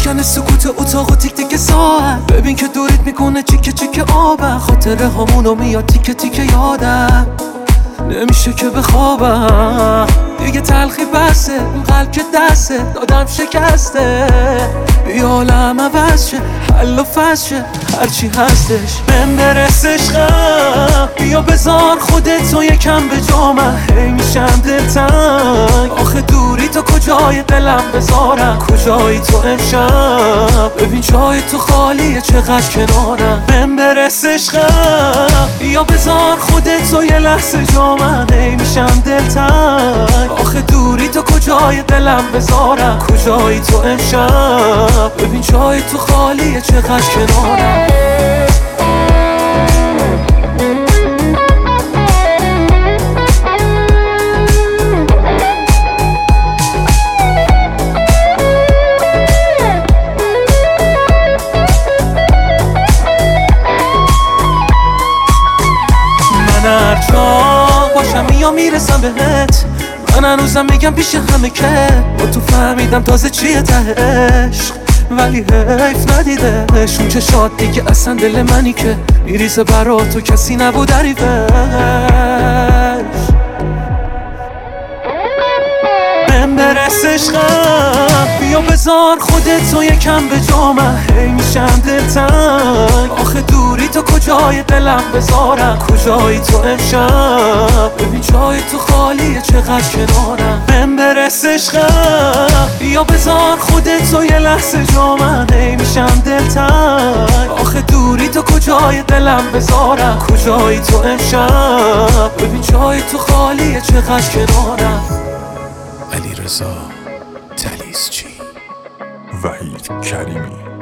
میشکنه سکوت اتاق و تیک تیک ساعت. ببین که دورت میکنه چیکه چیکه آبم. خاطره هامونو میاد تیکه تیکه یادم، نمیشه که بخوابم. دیگه تلخی بسه، اون قلب که دسته دادم شکسته. بیا عالم عوض شه، حل و فصل شه، هرچی هستش بهم برس عشقم. بیا بذار خودتو یکم به جا، من هی میشم دلتنگ. آخه دوری تو کجای دلم بذارم، کجایی تو امشب؟ ببین جای تو خالیه چقدر کنارم. بهم برس عشقم، بیا بذار خودتو یه لحظه جا، من هی میشم دلتنگ. آخه دوری تو کجای دلم بذارم، کجایی تو امشب؟ ببین جای تو خالیه چقدر کنارم. من هر جا باشم یا میرسم بهت، من هنوزم میگم پیش همه که با تو فهمیدم تازه چیه ته عشق. ولی حیف ندیدش اون چشات دیگه اصلا دل منی که میریزه برا تو کسی نبود حریفش. بهم برس عشقم، بیا بذار خودتو یکم به جا، من هی میشم دلتنگ. آخه دوری تو کجای دلم بذارم، کجایی تو امشب؟ ببین جای تو خالیه چقدر کنارم. بهم برس عشقم، بیا بذار خودتو یه لحظه جا، من هی میشم دلتنگ. آخه دوری تو کجای دلم بذارم، کجایی تو امشب؟ ببین جای تو خالیه چقدر کنارم. علیرضا طلیسچی، وحید کریمی.